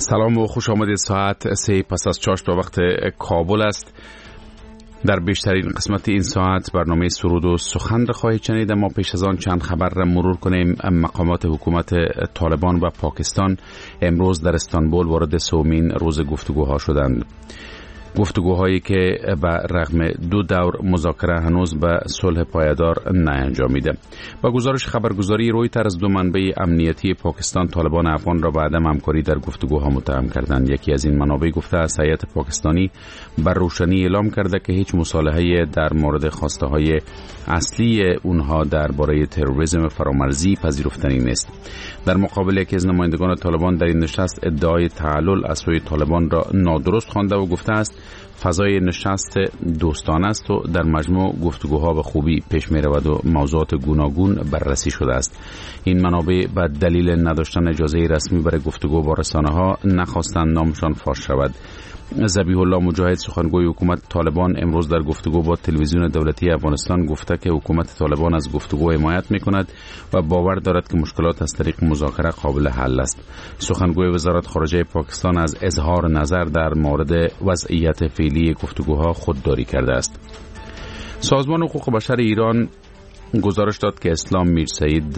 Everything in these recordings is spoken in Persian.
سلام و خوش آمدید. ساعت 3 پس از چاشت به وقت کابل است. در بیشترین قسمت این ساعت برنامه سرود و سخن را خواهید شنید، اما پیش از آن چند خبر را مرور کنیم. مقامات حکومت طالبان و پاکستان امروز در استانبول وارد سومین روز گفتگوها شدند. گفتگوهایی که به رغم 2 دور مذاکره هنوز به صلح پایدار نانجامیده. با گزارش خبرگزاری رویتر از 2 منبع امنیتی پاکستان، طالبان افغان را به عدم همکاری در گفتگوها متهم کردند. یکی از این منابع گفته است هیئت پاکستانی بر روشنی اعلام کرده که هیچ مصالحه‌ای در مورد خواسته های اصلی اونها درباره تروریسم فرامرزی پذیرفتنی نیست. در مقابل یکی از نمایندگان طالبان در این نشست ادعای تعلل از سوی طالبان را نادرست خوانده و گفته است فضای نشست دوستانه است و در مجموع گفتگوها به خوبی پیش می رود و موضوعات گوناگون بررسی شده است. این منابع به دلیل نداشتن اجازه رسمی برای گفتگو با رسانه ها نخواستند نامشان فاش شود. ذبیح الله مجاهد، سخنگوی حکومت طالبان، امروز در گفتگو با تلویزیون دولتی افغانستان گفته که حکومت طالبان از گفتگو حمایت می‌کند و باور دارد که مشکلات از طریق مذاکره قابل حل است. سخنگوی وزارت خارجه پاکستان از اظهار نظر در مورد وضعیت فعلی گفتگوها خودداری کرده است. سازمان حقوق بشر ایران گزارش داد که اسلام میرسعید،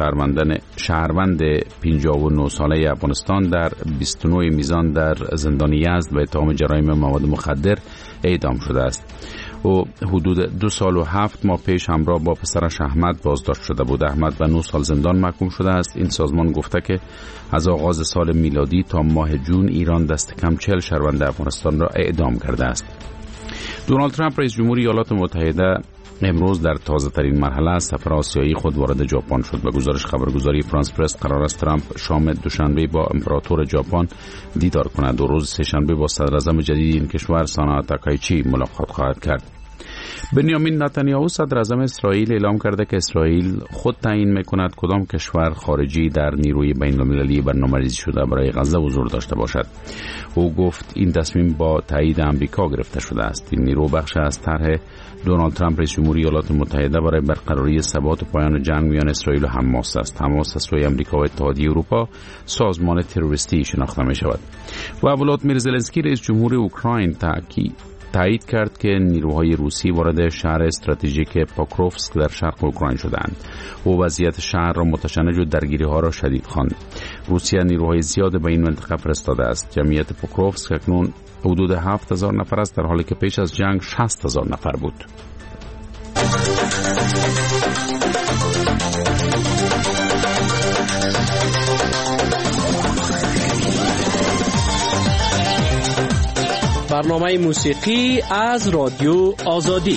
شهروند 59 ساله افغانستان، در 29 میزان در زندان یزد به اتهام جرایم مواد مخدر اعدام شده است. او حدود 2 سال و 7 ماه پیش همراه با پسرش احمد بازداشت شده بود. احمد به 9 سال زندان محکوم شده است. این سازمان گفته که از آغاز سال میلادی تا ماه جون ایران دست کم 40 شهروند افغانستان را اعدام کرده است. دونالد ترامپ رئیس جمهوری ایالات متحده امروز در تازه ترین مرحله از سفر آسیایی خود وارد ژاپن شد. به گزارش خبرگزاری فرانس پرس قرار است ترامپ شام دوشنبه با امپراتور ژاپن دیدار کند و روز سه‌شنبه با صدر اعظم جدید این کشور سانا تاکایچی ملاقات خواهد کرد. بنیامین نتانیاهو صدر اعظم اسرائیل اعلام کرده که اسرائیل خود تعیین میکند کدام کشور خارجی در نیروی بین‌المللی برنامه‌ریزی شده برای غزه حضور داشته باشد. او گفت این تصمیم با تایید آمریکا گرفته شده است. این نیرو بخش از طرح دونالد ترامپ رئیس جمهوری ایالات متحده برای برقراری ثبات و پایان جنگ میان اسرائیل و حماس است. حماس از سوی آمریکا و اتحادیه اروپا سازمان تروریستی شناخته می شود. و ولادیمیر زلنسکی رئیس جمهور اوکراین تایید کرد که نیروهای روسی وارد شهر استراتژیک پوکروفسک در شرق اوکراین شدند. او وضعیت شهر را متشنج و درگیری‌ها را شدید خواند. روسیه نیروهای زیاد به این منطقه فرستاده است. جمعیت پوکروفسک اکنون حدود 7000 نفر است، در حالی که پیش از جنگ 60000 نفر بود. برنامه موسیقی از رادیو آزادی.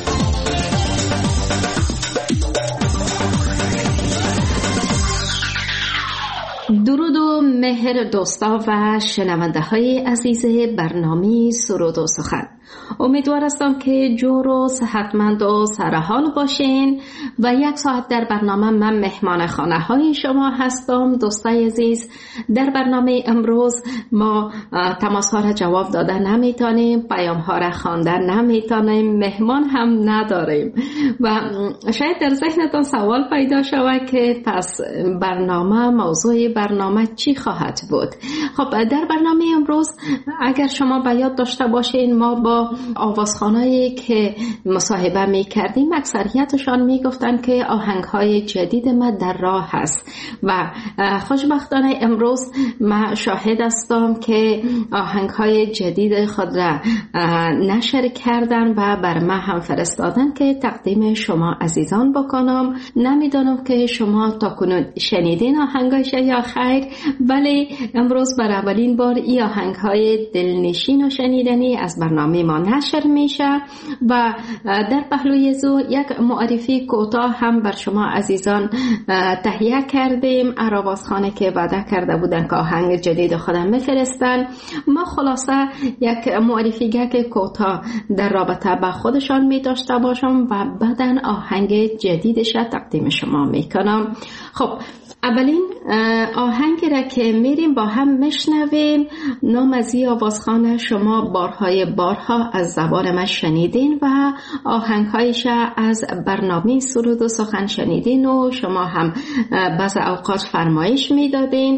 درود و مهر دوستا و شنونده های عزیز برنامه سرود و سخن. امیدوار هستم که جور و صحتمند و سرحال باشین و 1 ساعت در برنامه من مهمان خانه های شما هستم. دوستای عزیز، در برنامه امروز ما تماس ها را جواب دادن نمیتونیم، پیام ها را خواندن نمیتونیم، مهمان هم نداریم و شاید در ذهنتان سوال پیدا شود که پس موضوع برنامه چی خواهد بود. خب در برنامه امروز اگر شما به یاد داشته باشین، ما با آوازخوانایی که مصاحبه می کردیم اکثریتشان می گفتن که آهنگهای جدید ما در راه هست و خوشبختانه امروز ما شاهد هستم که آهنگهای جدید خود را نشر کردن و بر ما هم فرستادن که تقدیم شما عزیزان بکنم. نمیدانم که شما تا کنون شنیدین آهنگایش یا خیر، ولی امروز بر اولین بار این آهنگهای دلنشین و شنیدنی از برنامه ما نشر میشه و در پهلوی زو یک معرفی کوتاه هم بر شما عزیزان تهیه کردیم. آوازخوانی که وعده کرده بودن که آهنگ جدید خودم میفرستن، ما خلاصه یک معرفی که کوتاه در رابطه با خودشان می داشته باشم و بعدن آهنگ جدیدش تقدیم شما میکنم. خب اولین آهنگی را که میریم با هم میشنویم، نام از این آوازخوان شما بارها از زبان من شنیدین و آهنگهایش از برنامه سرود و سخن شنیدین و شما هم بعض اوقات فرمایش میدادین.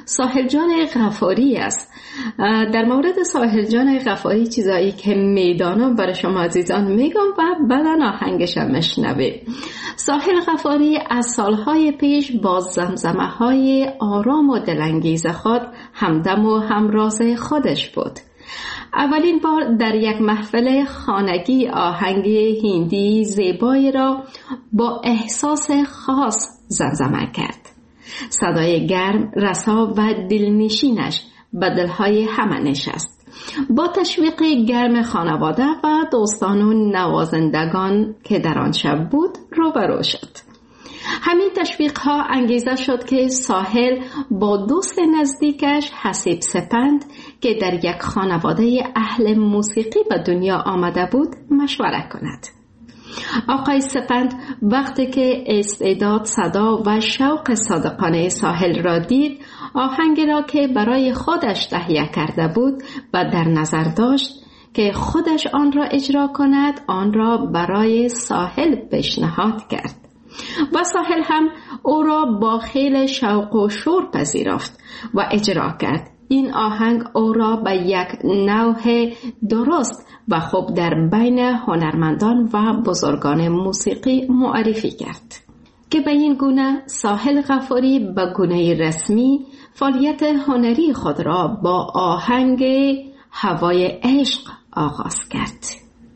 ساحل جان غفاری است. در مورد ساحل جان غفاری چیزایی که میدانم برای شما عزیزان میگم و بعداً آهنگش هم میشنوید. ساحل غفاری از سالهای پیش با زمزمه های آرام و دلانگیز خود همدم و همراز خودش بود. اولین بار در یک محفل خانگی آهنگ هندی زیبایی را با احساس خاص زمزمه کرد. صدای گرم، رسا و دلنشینش به دلهای همه نشست. با تشویق گرم خانواده و دوستان و نوازندگان که در آن شب بود روبرو شد. همین تشویق ها انگیزه شد که ساحل با دوست نزدیکش حسیب سپند که در یک خانواده اهل موسیقی به دنیا آمده بود مشوره کند. آقای سپند وقتی که استعداد، صدا و شوق صادقانه ساحل را دید، آهنگی را که برای خودش تهیه کرده بود و در نظر داشت که خودش آن را اجرا کند، آن را برای ساحل پیشنهاد کرد و ساحل هم او را با خیل شوق و شور پذیرفت و اجرا کرد. این آهنگ او را به یک نوع درست و خوب در بین هنرمندان و بزرگان موسیقی معرفی کرد که به این گونه ساحل غفاری به گونه رسمی فعالیت هنری خود را با آهنگ هوای عشق آغاز کرد.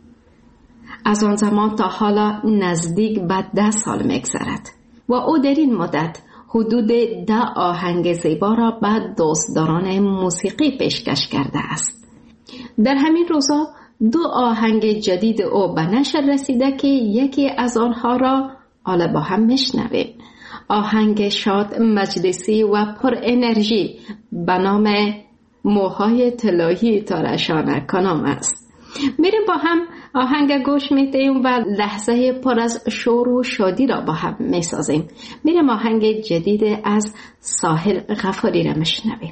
از آن زمان تا حالا نزدیک به 10 سال می‌گذرد و او در این مدت حدود 10 آهنگ زیبا را به دوستداران موسیقی پیشکش کرده است. در همین روزا 2 آهنگ جدید او به نشر رسیده که یکی از آنها را حالا با هم میشنویم. آهنگ شاد، مجلسی و پر انرژی به نام موهای طلایی تراشانه کنم است. میریم با هم آهنگ گوش میدیم و لحظه پر از شور و شادی را با هم میسازیم. میریم آهنگ جدید از ساحل غفاری را میشنویم.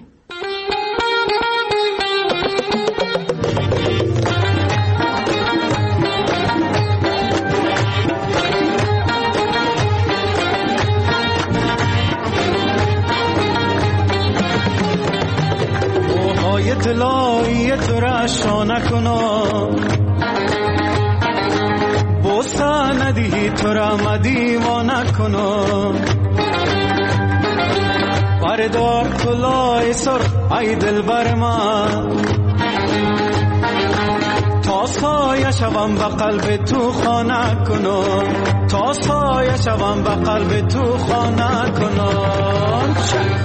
موهای طلایی تراشانه کنم، بوسه ندهی تو را مدیوانه کنم. بردار کلاه سرخ ای دلبر من، تا سایه شوم به قلب تو خانه کنم، تا سایه شوم به قلب تو خانه کنم.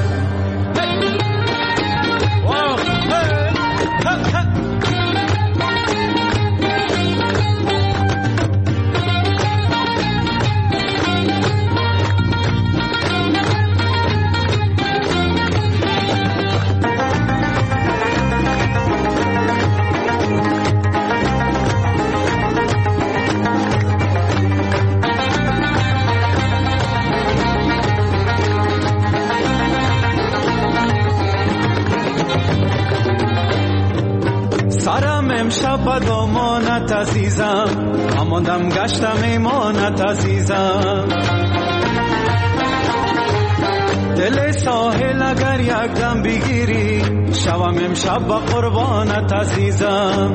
امشب دامانت عزیزم، اماندم گشتم ایمانت عزیزم. دل ساحل اگر یک دم بگیری، شوم امشب با قربانت عزیزم.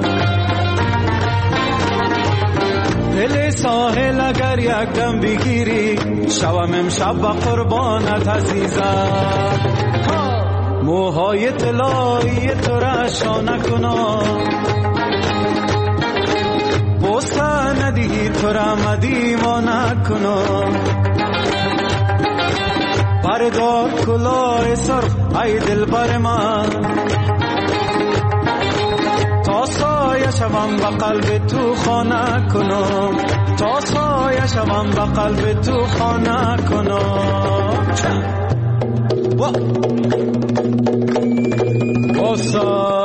دل ساحل اگر یک دم بگیری، شوم امشب با قربانت عزیزم. موهای طلایی تراشانه کنم، بوسه ندهی تو را مدیوانه کنم. بردار کلاه سرخ ای دلبر من، تا سایه شوم به قلب تو خانه کنم، تا سایه شوم به قلب تو خانه کنم. بوسه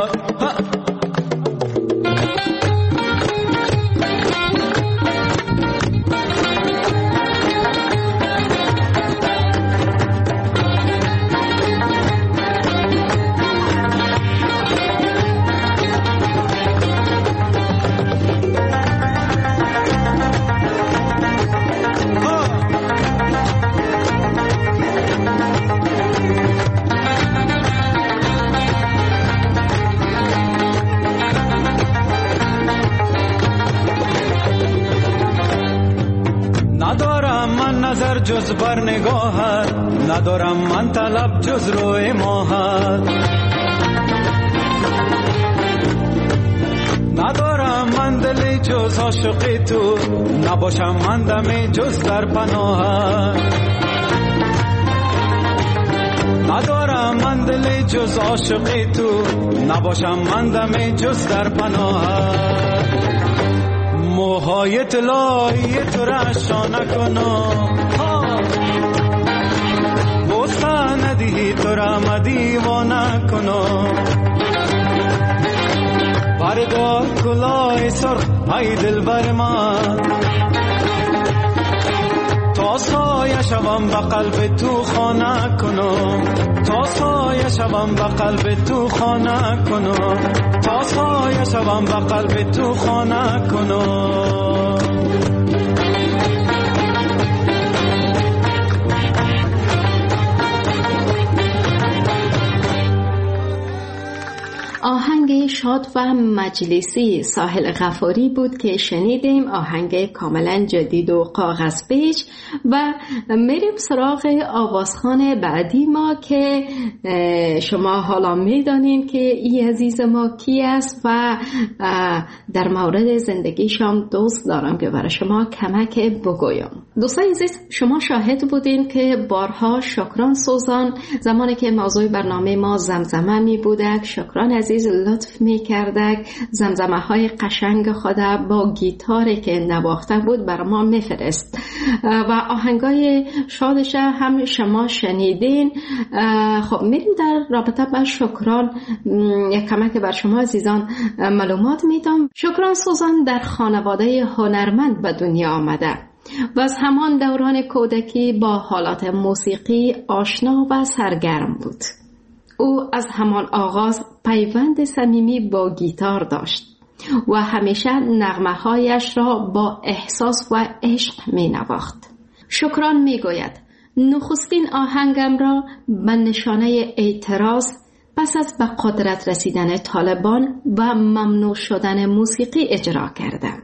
نظر جز بر نگاهت، ندارم من طلب جز روی ماهت. ندارم من دلی جز عاشقی تو، نباشم من دمی جز در پناهت. ندارم من دلی جز عاشقی تو، نباشم من دمی جز در پناهت. موهای طلایی تو را اشانه کنم، بوسه ندهی تو را مدیوانه کنم. بردار کلاه سرخ ای دلبر من، تا سایه شوم به قلب تو خانه کنم. تا سایه شوم به قلب تو خانه کنم. تا سایه شوم به قلب تو خانه کنم. آهنگ شاد و مجلسی ساحل غفاری بود که شنیدیم، آهنگ کاملا جدید و کاغذ پیچ. و میریم سراغ آوازخوان بعدی ما که شما حالا میدانین که این عزیز ما کی است و در مورد زندگیشم دوست دارم که برای شما کمک بگویم. دوستان عزیز، شما شاهد بودین که بارها شکران سوزان زمانی که موضوع برنامه ما زمزمه می بودک، شکران عزیز لطف می کردک زمزمه های قشنگ خود با گیتاری که نواخته بود بر ما می فرست و آهنگای شادش هم شما شنیدین. خب میریم در رابطه با شکران یک کمک بر شما عزیزان معلومات میدم. شکران سوزان در خانواده هنرمند به دنیا آمده و از همان دوران کودکی با حالات موسیقی آشنا و سرگرم بود. او از همان آغاز پیوند صمیمی با گیتار داشت و همیشه نغمه‌هایش را با احساس و عشق می نواخت. شکران می گوید نخستین آهنگم را به نشانه اعتراض پس از به قدرت رسیدن طالبان و ممنوع شدن موسیقی اجرا کردم.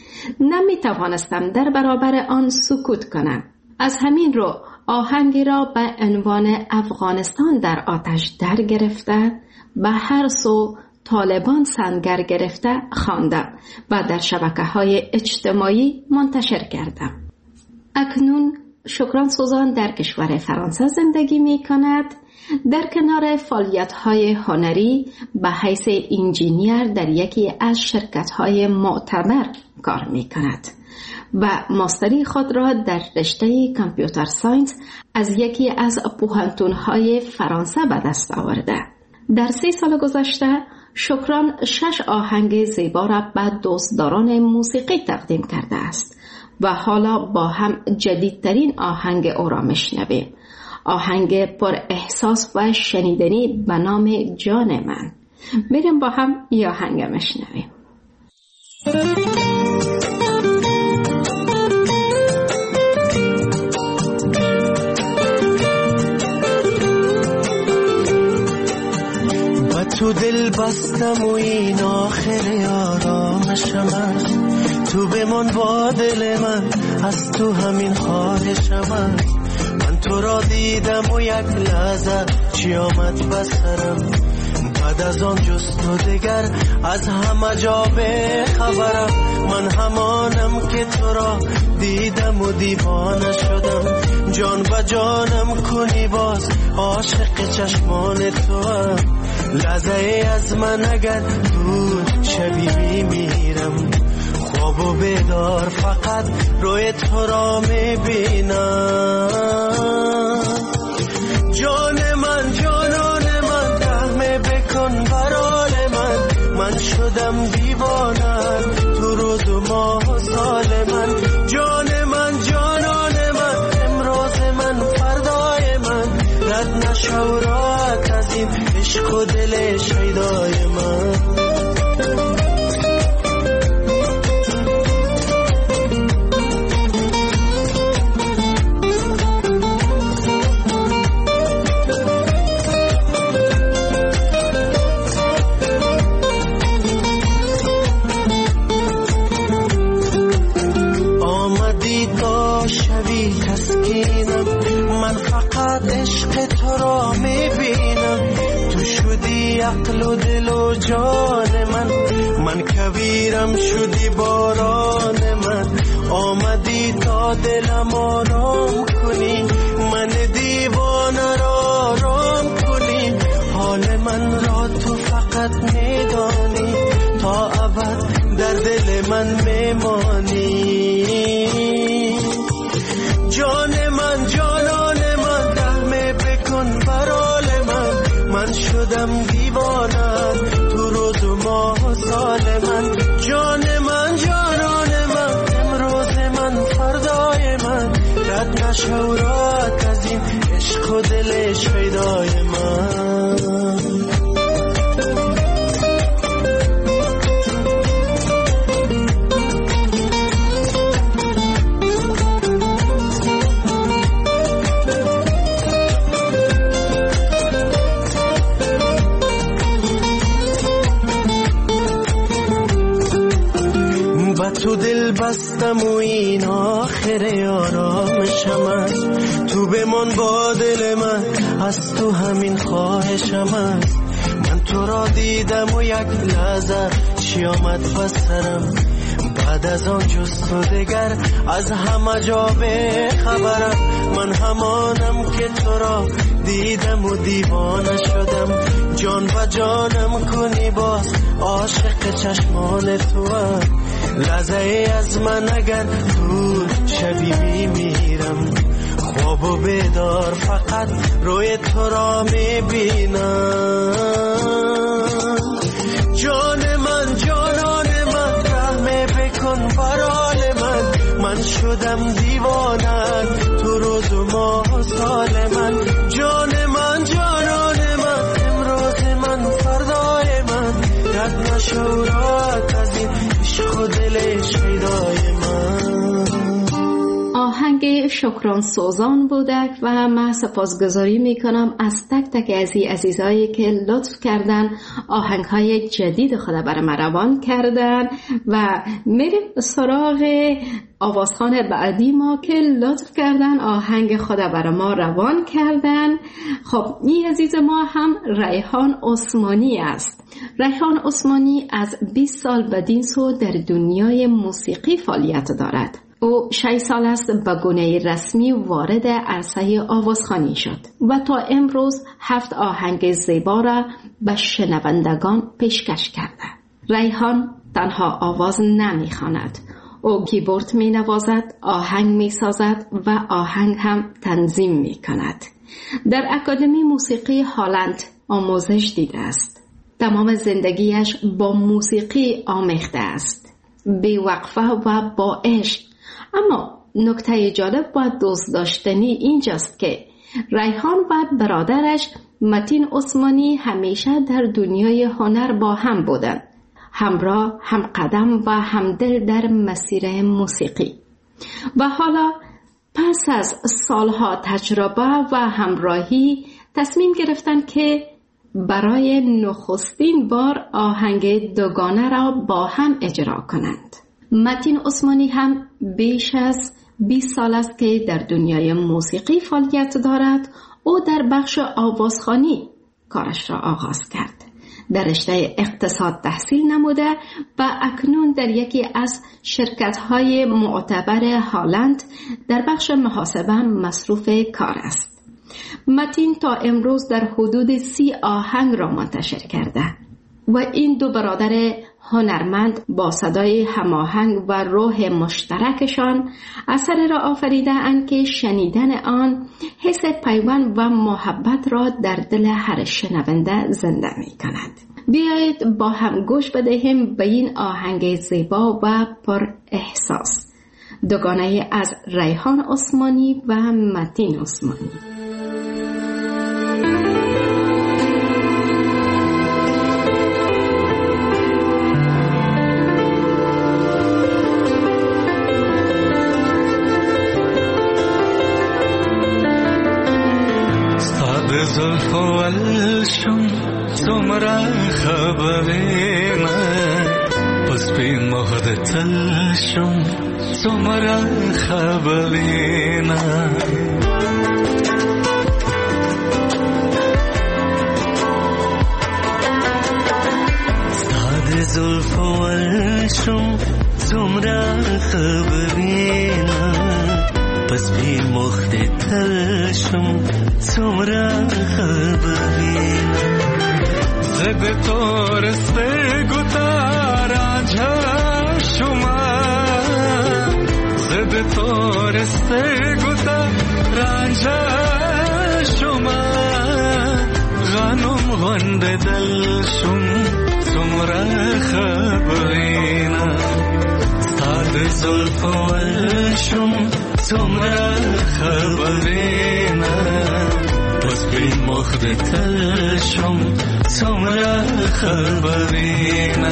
نمی توانستم در برابر آن سکوت کنم. از همین رو آهنگی را به عنوان افغانستان در آتش در گرفته به هر سو طالبان سنگر گرفته خواندم و در شبکه‌های اجتماعی منتشر کردم. اکنون شکران سوزان در کشور فرانسه زندگی می کند. در کنار فعالیت‌های هنری به حیث انجینیر در یکی از شرکت‌های معتبر کار می کند و ماستری خود را در رشته کامپیوتر ساینس از یکی از پوهنتون‌های فرانسه به دست آورده. در 3 سال گذشته شکران 6 آهنگ زیبا را به دوستداران موسیقی تقدیم کرده است و حالا با هم جدیدترین آهنگ او را میشنویم. آهنگ پر احساس و شنیدنی به نام جان من. بریم با هم این آهنگ میشنویم. تو دل بستم و این آخر آرامش من، تو بمان با دل من، از تو همین خواهش من تو را دیدم و یک لحظه چی آمد بسرم، بعد از آن جست و دگر از همه جا به خبرم. من همانم که تو را دیدم و دیوانه شدم، جان به جانم کنی باز عاشق چشمان تو هم. لحظه از من اگر دور شبی میمیرم، خواب و بیدار فقط روی تو را میبینم. جان من جانان من رحم بکن برال من شدم دیوانه تو روز و ماه و سال من. جان من جانان من امروز من فردای من، رد نشو راحت از این عشق و دل شیدای من. شوی تسکینم. من فقط عشق تو را میبینم، تو شدی عقل و دل و جان من کویرم شدی باران من. آمدی تا دلم آرام کنی، من دیوانه را آرام کنی. حال من را تو فقط میدانی، تا ابد در دل من میمانی. جان من جانان من، رحم بکن برال من شدم دیوانه تو روز و ماه و سال من. جان من جانان من، امروز من فردای من، رد نشو راحت از این عشق و دل شیدای من. تو دل بستم و این آخر آرامشم است. تو بمان با دل من، از تو همین خواهشم است. من تو را دیدم و یک لحظه چی آمد بسرم. بعد از آن جست و دگر از همه جا به خبرم. من همانم که تو را دیدم و دیوانه شدم. جان و جانم کنی باز، عاشق چشمان تو هم. لحظه از من اگر دور شبی میمیرم، خواب و بیدار فقط روی تو را میبینم. جان من جانان من، رحم بکن برال من شدم دیوانه تو روز و ماه و سال من. جان من جانان من، امروز من فردای من، رد نشو راحت از این عشق و دل شیدای من. آهنگ شکران سوزان بودک و من سپاسگزاری میکنم از تک تک عزیزایی که لطف کردن آهنگهای جدید خود برای ما روان کردن. و میریم سراغ آوازخوان بعدی ما که لطف کردن آهنگ خود برای ما روان کردن. خب این عزیز ما هم ریحان عثمانی است. ریحان عثمانی از 20 سال بدین سو در دنیای موسیقی فعالیت دارد. او 6 سال است به گونه رسمی وارد عرصه آوازخوانی شد و تا امروز 7 آهنگ زیبا را به شنوندگان پیشکش کرده. ریحان تنها آواز نمیخواند، او کیبورد می نوازد، آهنگ می سازد و آهنگ هم تنظیم می کند. در اکادمی موسیقی هالند آموزش دیده است. تمام زندگیش با موسیقی آمیخته است، بی وقفه و با عشق. اما نکته جالب و دوست داشتنی اینجاست که ریحان و برادرش متین عثمانی همیشه در دنیای هنر با هم بودند، همراه، هم قدم و همدل در مسیر موسیقی. و حالا پس از سالها تجربه و همراهی تصمیم گرفتند که برای نخستین بار آهنگ دوگانه را با هم اجرا کنند. متین عثمانی هم بیش از 20 سال است که در دنیای موسیقی فعالیت دارد. او در بخش آوازخوانی کارش را آغاز کرد. در رشته اقتصاد تحصیل نموده و اکنون در یکی از شرکت‌های معتبر هالند در بخش محاسبه مصروف کار است. متین تا امروز در حدود 30 آهنگ را منتشر کرده و این دو برادر هنرمند با صدای هماهنگ و روح مشترکشان اثر را آفریده اند که شنیدن آن حس پیوند و محبت را در دل هر شنونده زنده می کند. بیایید با هم گوش بدهیم به این آهنگ زیبا و پر احساس، دوگانه از ریحان عثمانی و متین عثمانی. زلف و الشم سمرا خبری من پس بی مهد تلشم سمرا خبرینا ساده زلف و الشم سمرا خبرینا پس بی مخت تلشم سمرا خبرینا زد تورسته گتارانجا شما زد تورسته گتارانجا شما غنم غند دلشم سمرا خبرینا ساد زلف و الشم سمرا خبرینا پس بی مخد تلشم سمرا خبرینا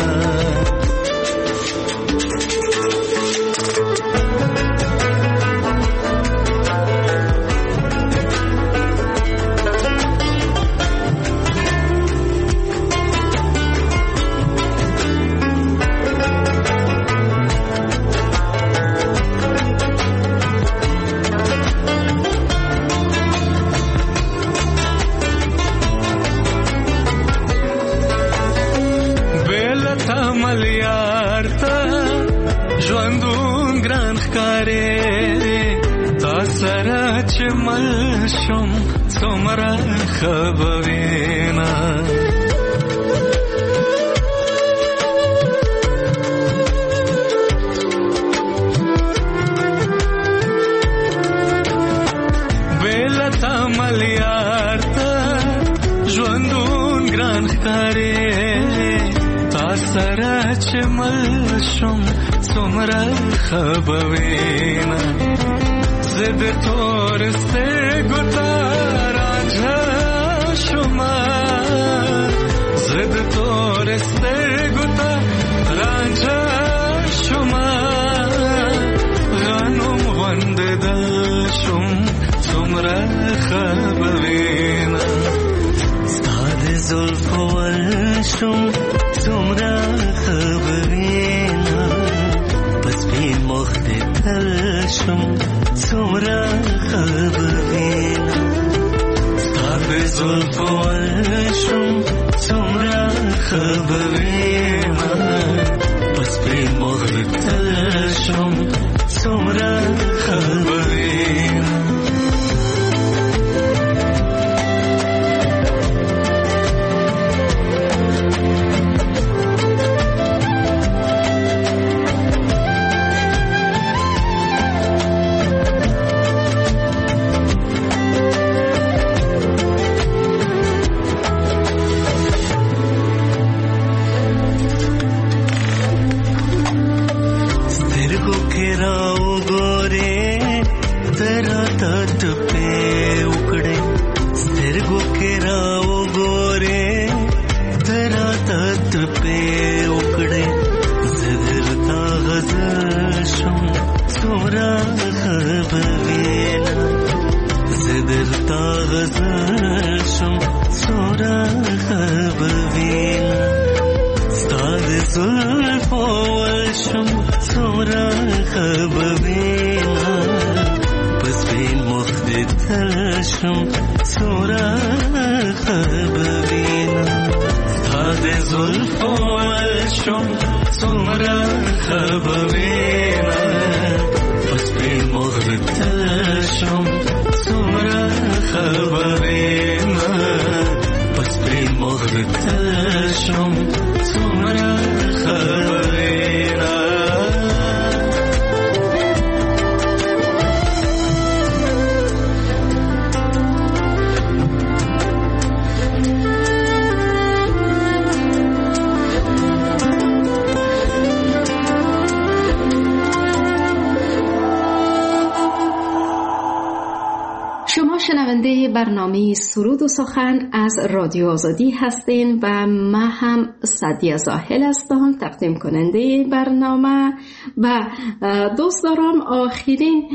ملشم سمرا خبرینا بیلتا ملیارتا جوندون گران خکاری تا سرا چه ملشم سمرا خبرینا زد تورسته گتارانجا شما زد تورسته گتارانجا شما غنم غند دلشم سمرا خبرینا ساد زلف و الشم سمرا خبرینا پس بی مخت تلشم سمرا خبرینا ساد زلف و الشم سمرا خبرینا پس بی مخت تلشم سمرا خبرینا برنامه سرود و سخن از رادیو آزادی هستین و من هم سعدیه زاهل هستم تقدیم کننده برنامه و دوست دارم آخرین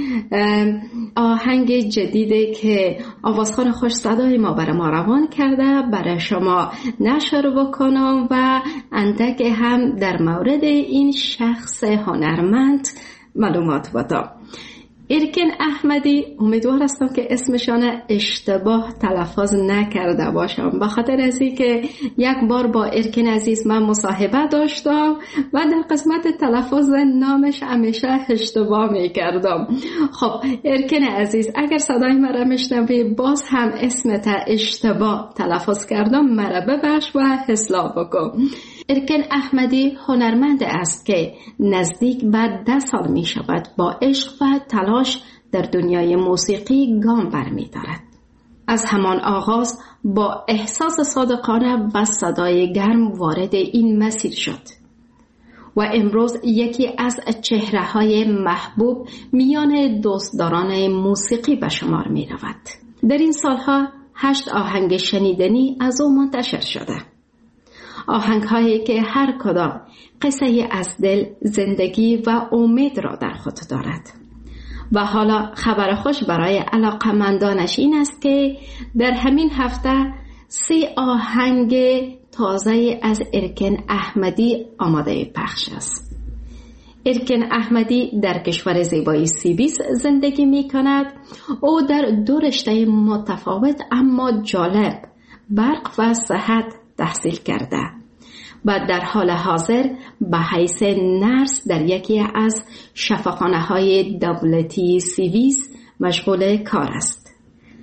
آهنگ جدیدی که آوازخوان خوش صدای ما برای ما روان کرده برای شما نشر بکنم و اندک هم در مورد این شخص هنرمند معلومات بدم. ارکن احمدی، امیدوار هستم که اسمشان اشتباه تلفظ نکرده باشم، به خاطر از اینکه یک بار با ارکن عزیز من مصاحبه داشتم و در قسمت تلفظ نامش همیشه اشتباه میکردم. خب ارکن عزیز، اگر صدای مرا میشنوی باز هم اسمت اشتباه تلفظ کردم، مرا ببخش و اصلاح بکن. ارکن احمدی هنرمند است که نزدیک به 10 سال می شود با عشق و تلاش در دنیای موسیقی گام برمی دارد. از همان آغاز با احساس صادقانه و صدای گرم وارد این مسیر شد و امروز یکی از چهره‌های محبوب میان دوستداران موسیقی به شمار می رود. در این سالها 8 آهنگ شنیدنی از او منتشر شده. آهنگ هایی که هر کدام قصه از دل، زندگی و امید را در خود دارد. و حالا خبر خوش برای علاقمندانش این است که در همین هفته 3 آهنگ تازه از ارکن احمدی آماده پخش است. ارکن احمدی در کشور زیبایی سوئیس زندگی می کند. او در 2 رشته متفاوت اما جالب، برق و صحت، تحصیل کرده و در حال حاضر به حیث نرس در یکی از شفاخانه‌های دولتی سوئیس مشغول کار است.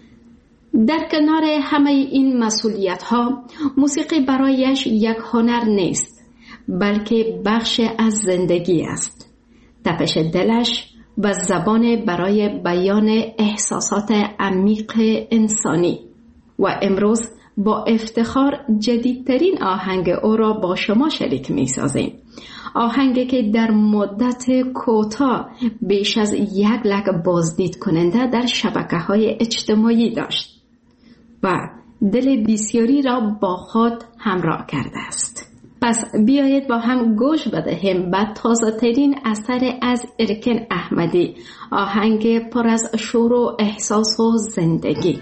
در کنار همه این مسئولیت‌ها، موسیقی برایش یک هنر نیست، بلکه بخش از زندگی است. تپش دلش و زبان برای بیان احساسات عمیق انسانی. و امروز با افتخار جدیدترین آهنگ او را با شما شریک می سازیم. آهنگی که در مدت کوتاه بیش از 1 لک بازدید کننده در شبکه‌های اجتماعی داشت و دل بسیاری را با خود همراه کرده است. پس بیایید با هم گوش بدهیم به تازه ترین اثر از ارکن احمدی، آهنگ پر از شور و احساس و زندگی.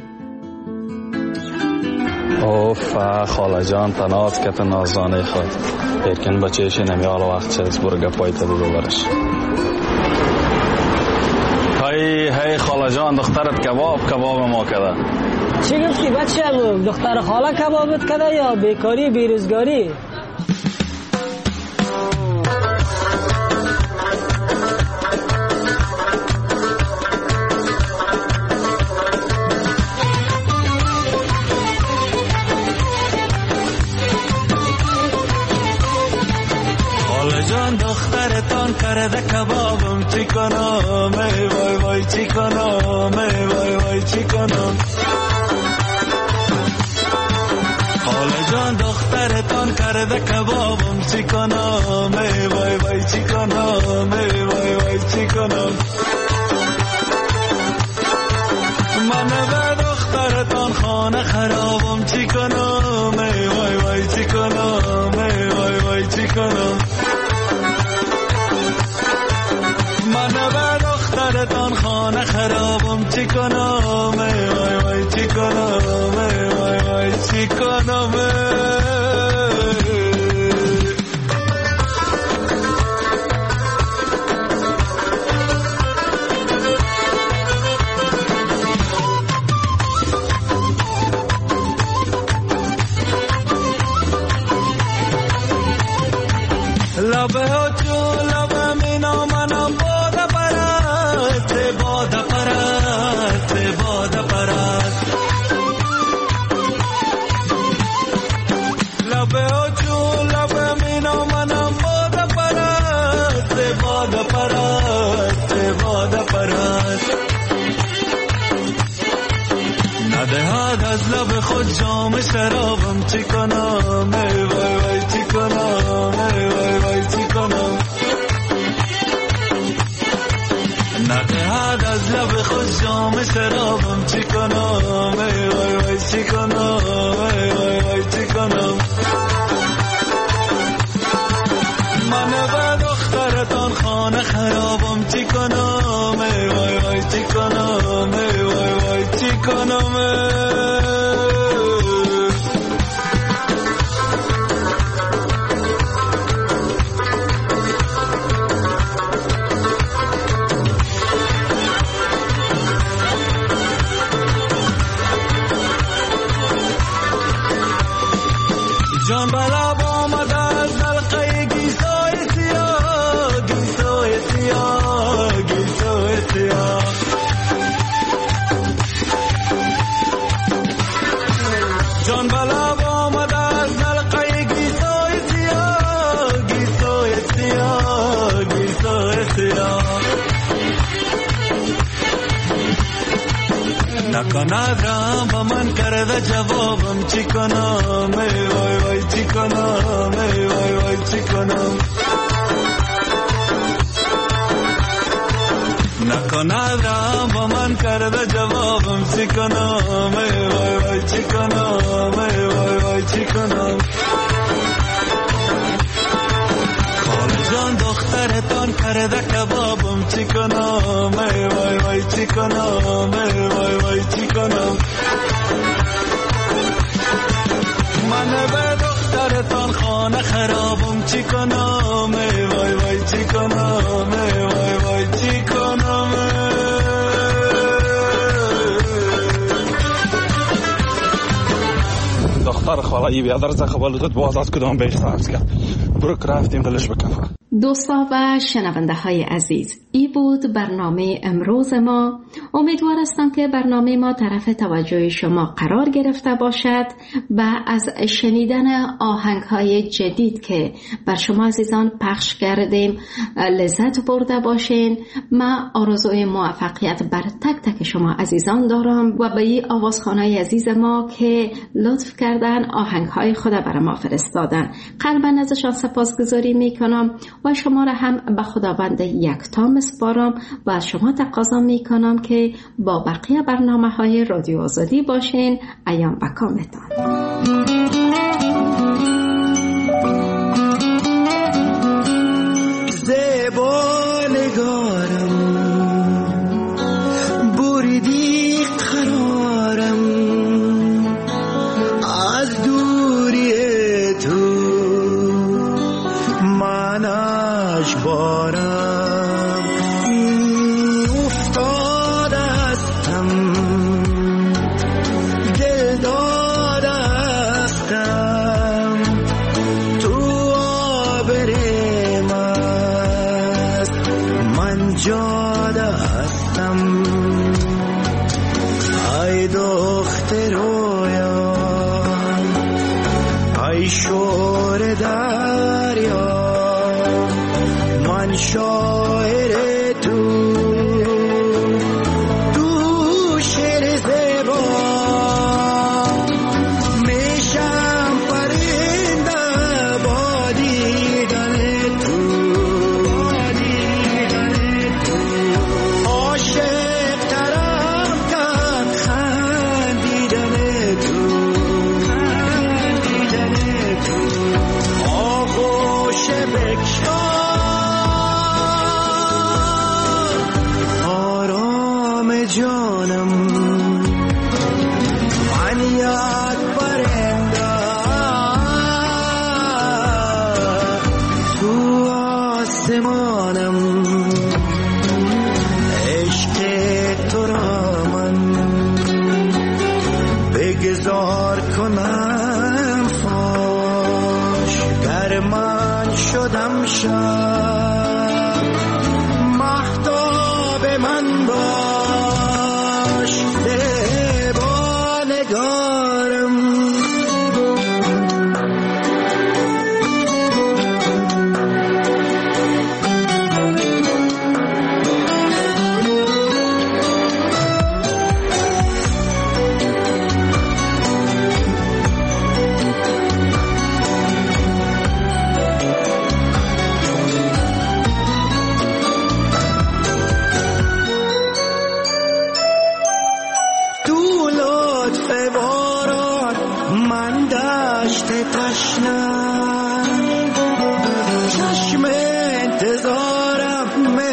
اوف خاله جان تنات که نازانه خود ارکن بچهش نمیال وقت چیز برگه پایت رو ببرش. هی خاله جان دخترت کباب ما کده. چی گفتی بچه؟ دختر خاله کبابت کده یا بیکاری بیروزگاری؟ دخترتان کرده کبابم چی کنم ای وای وای چی کنم ای وای وای چی کنم. خاله جان دخترتان کرده کبابم چی کنم ای وای وای چی کنم ای وای وای چی کنم. من به دخترتان خانه خرابم چی کنم ای وای وای چی کنم ای وای وای چی کنم. من به دخترتان خانه خرابم چی کنم ای وای وای چی کنم ای وای وای چی کنم. لبه ها چون لبه می نامنم باده پرست باده پرست باده پرست. لبه ها چون لبه می نامنم باده پرست باده پرست باده پرست. ندهد از لب خود جام شرابم چی کنم ای وای وای چی کنم ای وای وای چی کنم. ندهد از لب خود جام شرابم چی کنم ای وای وای چی کنم ای وای وای چی کنم. من به دخترتان خانه خرابم چی کنم ای وای وای چی کنم ای وای وای چی کنم. نکند با من کرده جوابم چی کنم ای وای وای چی کنم ای وای وای چی کنم نکند با من کرده جوابم چی کنم ای وای وای چی کنم ای وای وای چی کنم خاله جان دخترتان کرده کبابم چی کنم ای وای وای چی کنم ای وای وای چی کنم من به دخترتان خانه خرابم چی کنم ای وای وای چی کنم ای وای وای چی کنم دختر خاله ای بیادر زخبالوتت باز از کدام بیش سبز کرد برو که رفتیم دلش بکفه. دوستا و شنونده های عزیز، ای بود برنامه امروز ما. امیدوار هستم که برنامه ما طرف توجه شما قرار گرفته باشد و از شنیدن آهنگ های جدید که بر شما عزیزان پخش کردیم لذت برده باشین. من آرزوی موفقیت بر تک تک شما عزیزان دارم و به این آوازخوانای عزیز ما که لطف کردن آهنگ های خود بر ما فرستادن قلبا ازشان سپاسگزاری میکنم و شما را هم به خداوند یکتا میسپارم و از شما تقاضا میکنم که با بقیه برنامه‌های رادیو آزادی باشین. ایام و کامتان. زیبا نگارم بریدی قرارم از دوری تو منش بارم افتاده هستم دل داده هستم تو آبرم است من جاده هستم ای دختر رویان ای شور دریا من شاعر تو شعر زیبا میشم پرنده با دیدن تو عاشق ترم کرد خندیدن تو آغوش بکشم جانم من یاد برنده تو آسمانم عشق تو را من بگذار کنم فاش گر من شدم شب مهتاب من باش زیبا نگارم چشم انتظارم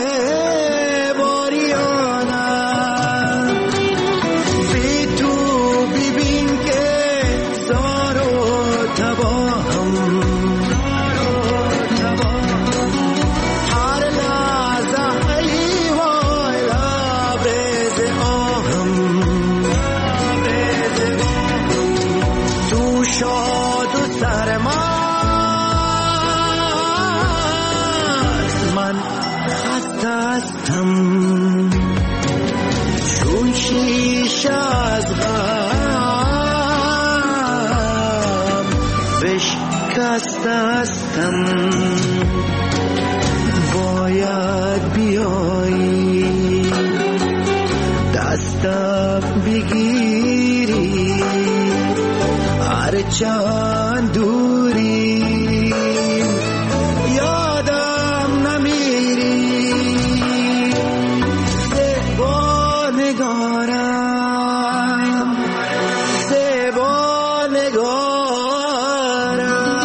میباریانم بی تو ببین که زار و تباهم هر لحظه حیوان لبریز آهم تو شاد و سرمان من خسته هستم چون شیشه از غم بشکسته هستم باید بیایی دست دستم بگیری هر چند دوری یادم نمیری زیبا نگارم زیبا نگارم.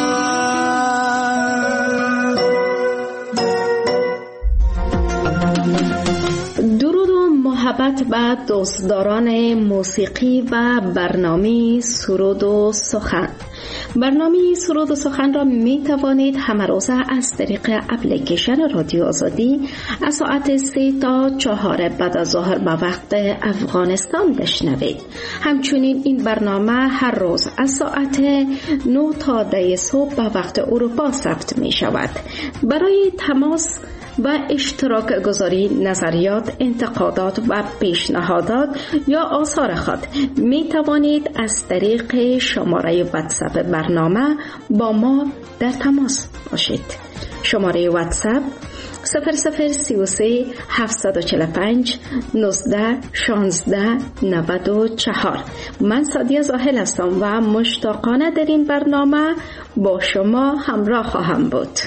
درود و محبت به دوستداران موسیقی و برنامه سرود و سخن. برنامه سرود و سخن را می توانید همه روزه از طریق اپلیکیشن رادیو آزادی از ساعت 3 تا 4 بعد از ظهر به وقت افغانستان بشنوید. همچنین این برنامه هر روز از ساعت 9 تا 10 صبح به وقت اروپا ضبط می شود. برای تماس و اشتراک گذاری نظریات، انتقادات و پیشنهادات یا آثار خود می توانید از طریق شماره واتساپ برنامه با ما در تماس باشید. شماره واتساپ 0033 745 19 16 94. من سادیه زاهل هستم و مشتاقانه در این برنامه با شما همراه خواهم بود.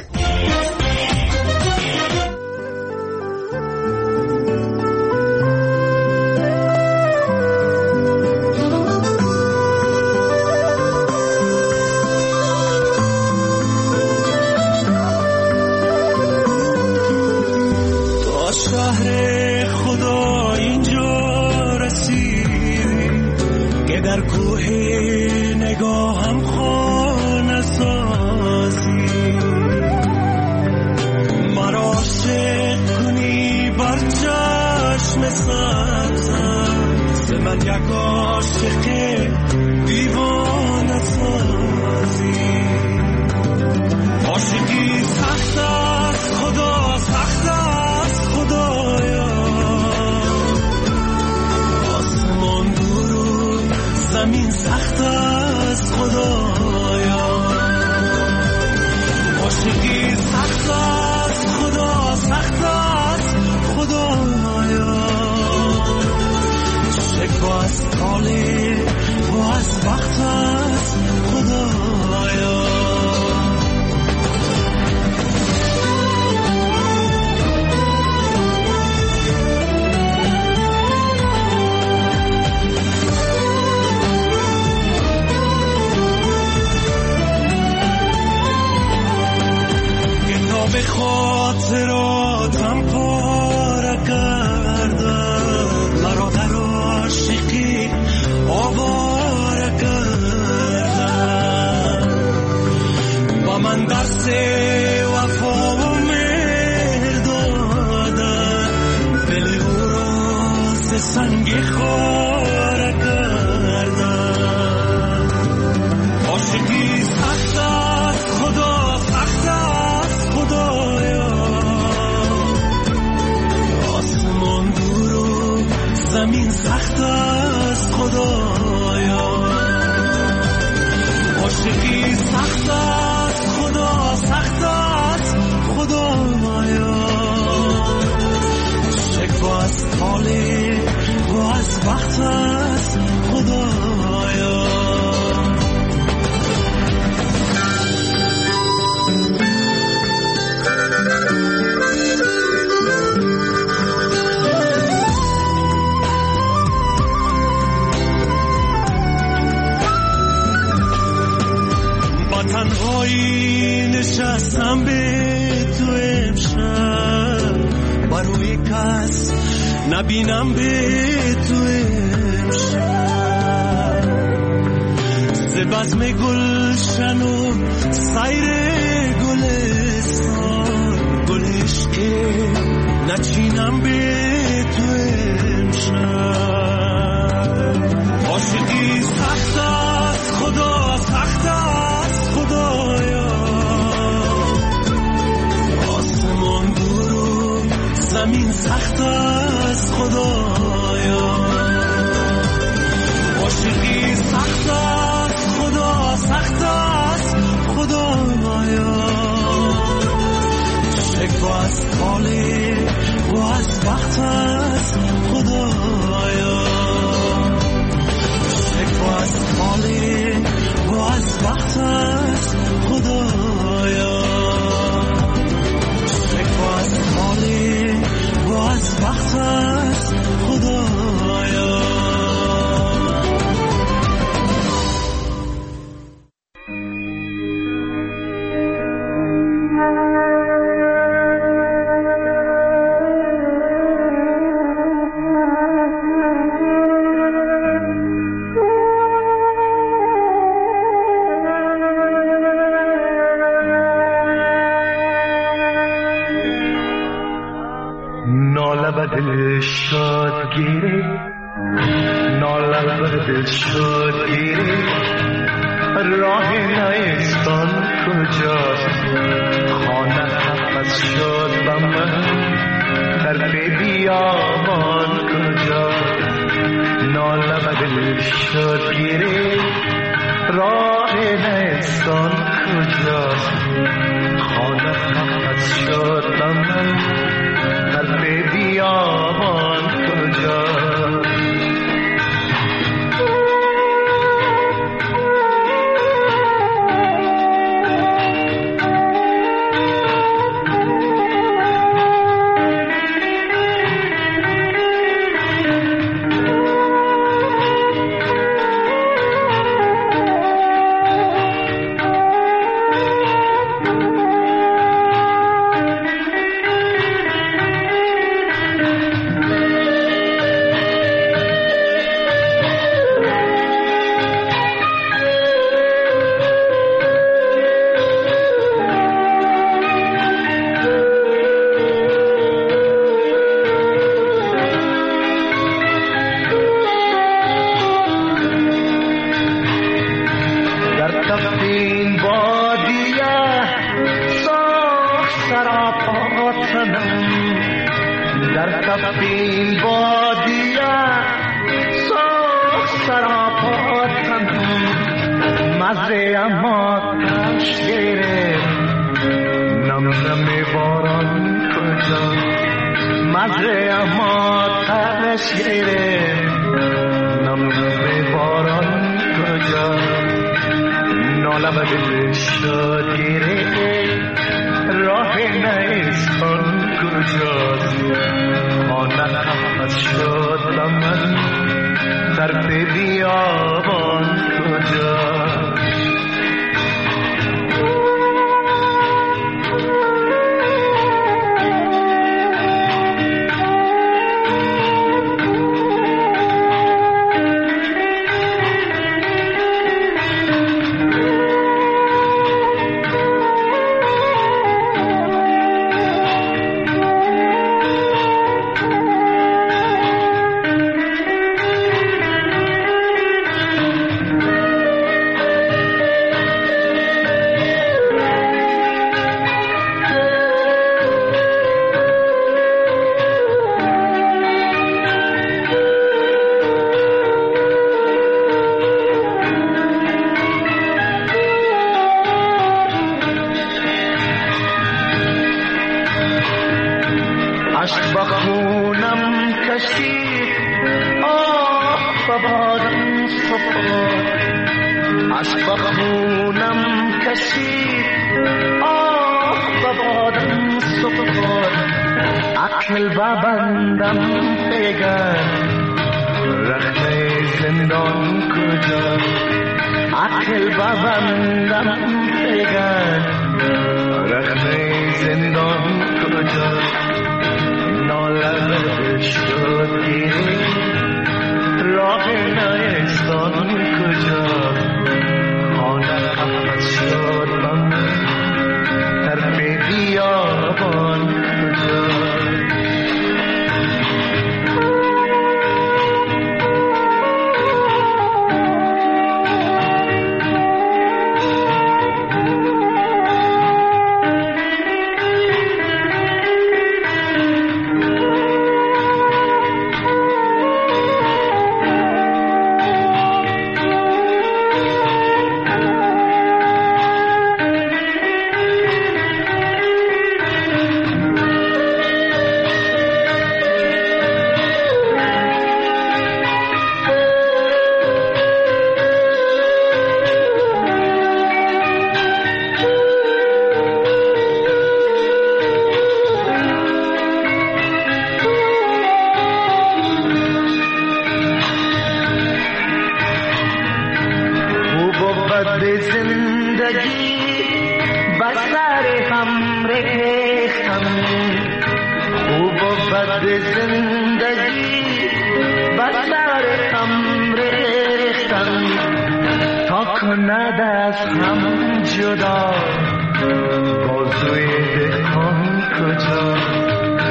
تنهایی نشستم به تو امشب با روی کس نبینم به تو امشب ز بزم گلشن و سیر گلستان گل عشقی نچینم به تو امشب عاشقی سخت است خدا سخت است خدایا آسمان دور و زمین سخت است خدایا عاشقی سخت است خدا سخت است خدایا شکوه از حال و از لب شد گیری راه نیستان کجاست خانه حفظ شد با من در بیابان کجاست ناله و دل شد گیری راه نیستان کجاست خانه حفظ شد با من در بیابان کجاست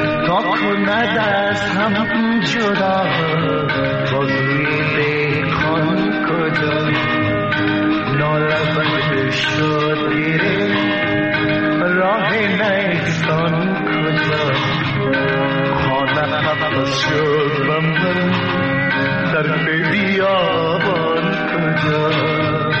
تا کند از هم جدا بازوی شد و من در بیابان کجا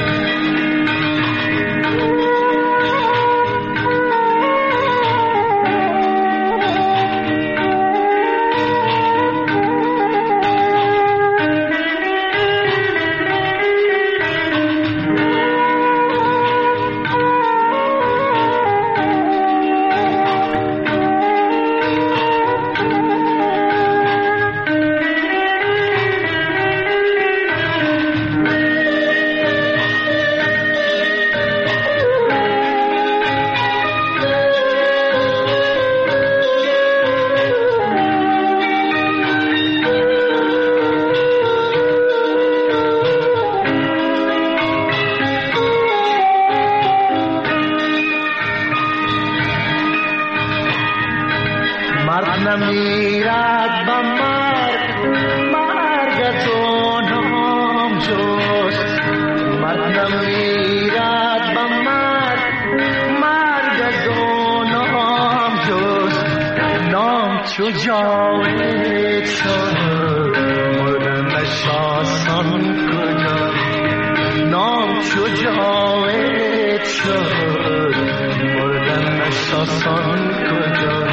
نمیرد با مرگ تو نام جست مرد نمیرد با مرگ تو نام جست نام چو جاوید شد مردنش آسان کجا نام چو جاوید شد مردنش آسان کجا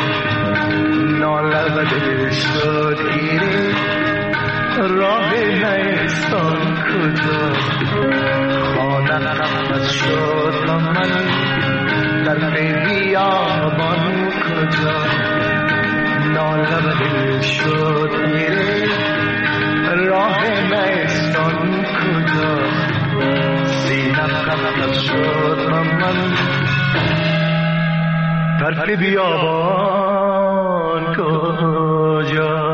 نالبده شد گیری راه نیستان کجا خانه خفت شد و من در بیابان کجا نالبده شد گیری راه نیستان کجا سینه خفت شد و من در بیابان کجا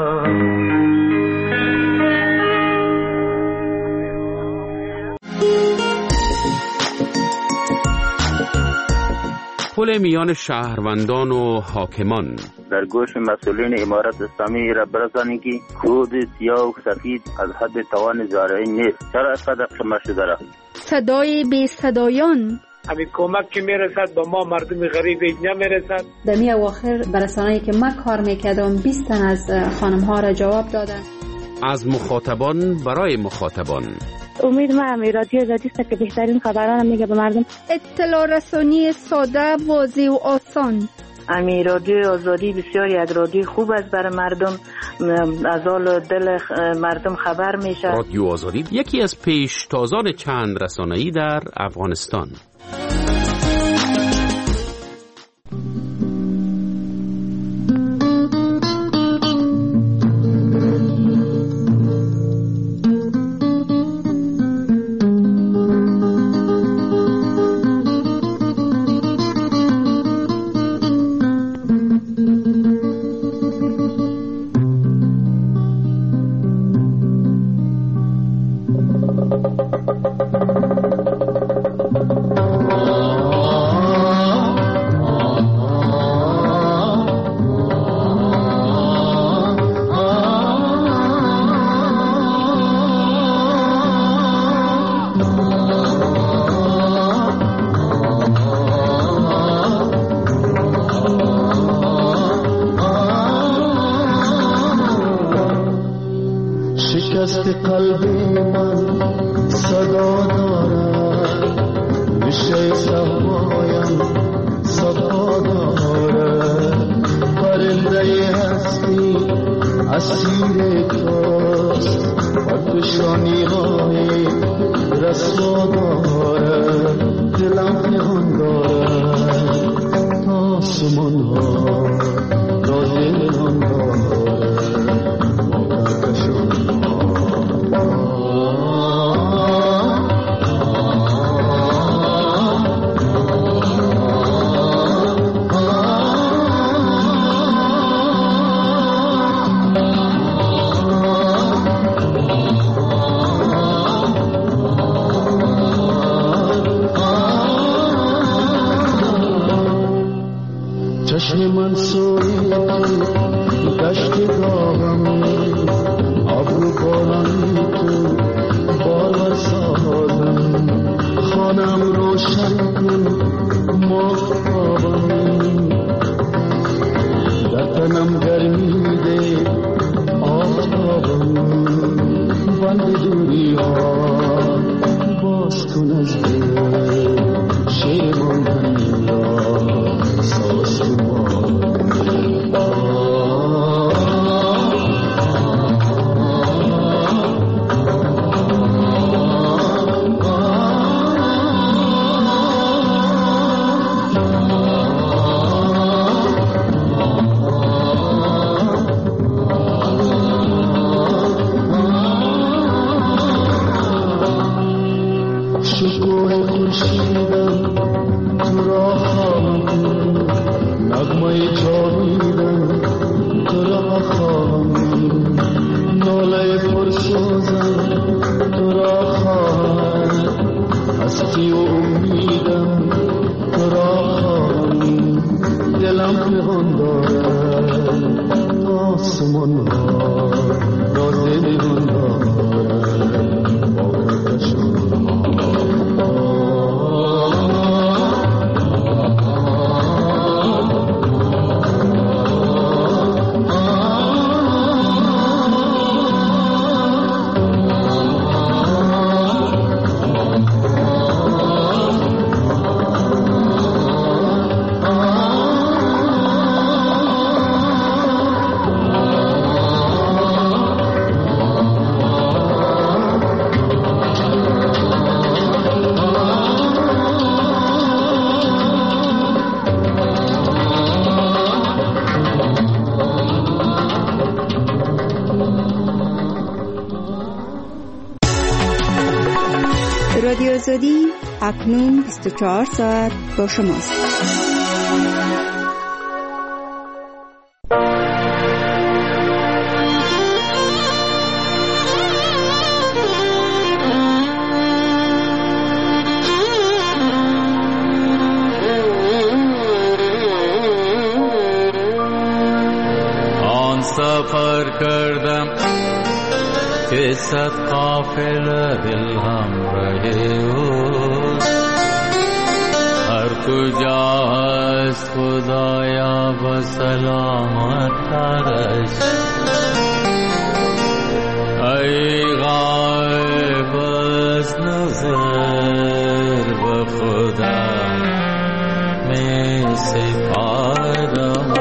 پل میان شهروندان و حاکمان. در گوش مسئولین امارت اسلامی را برسانید که کود سیاه و سفید از حد توان زارعین نیست. چرا اینقدر شما شده را؟ صدای بی صدایان. همین کمک که میرسد با ما مردم غریب نمیرسد. در می اواخر برسانه‌ای که من کار میکردم 20 تن از خانم ها را جواب دادن. از مخاطبان برای مخاطبان. امید ما رادیو آزادی است که بهترین خبران میگه به مردم. اطلاع رسانی ساده، واضح و آسان. رادیو آزادی بسیاری از رادیو خوب است برای مردم، از حال دل مردم خبر میشه. رادیو آزادی یکی از پیشتازان چند رسانه‌ای در افغانستان. دوری ها باز کن از دل شیمان همین را ساسومان رادیو آزادی اکنون 24 ساعت با شماست. آن سفر کردم که صد قافله دل همراه اوست، هر کجا هست خدایا با سلامت ترش. ای غایب از نظر به خدا می سپارم،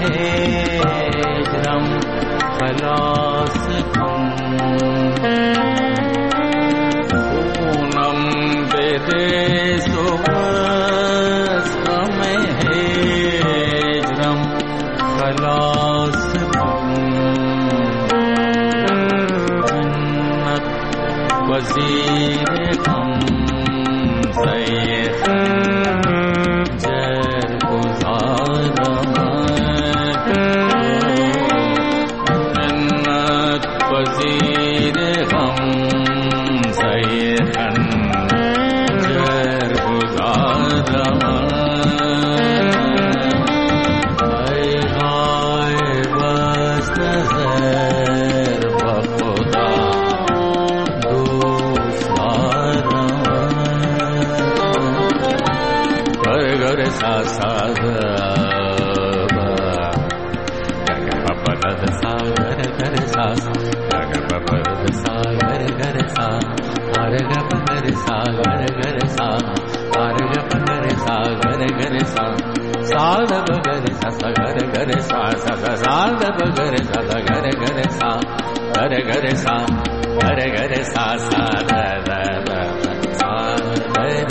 هجرم خلاص کن خونم بده تو از غم هجرم خلاص کن جنت وزیر غم سیخ جر گزارم جنت وزیر غم سیخن جر گزارم ای غایب از نظر با خدا دوست دارم گر سا سا گر سا گر سا گر سا گر گر سا گر گر سا گر گر سا گر گر سا गर गर سا सा गर सा सा गर गर सा सा सा गर सा सा गर गर सा गर गर सा गर गर सा सा दा दा दा सा गर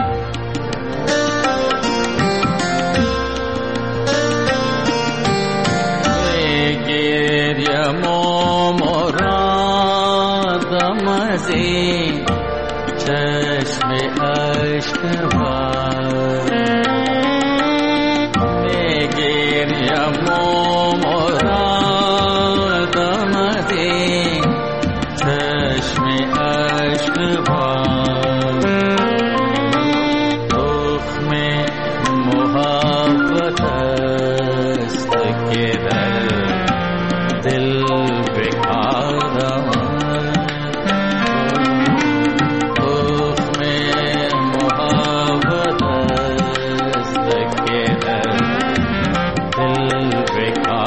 مرادم از این چشم عشق میگیریم مرادم از این چشم عشق تخم محبت است که در دل بکارم تخم محبت است که در دل بکارم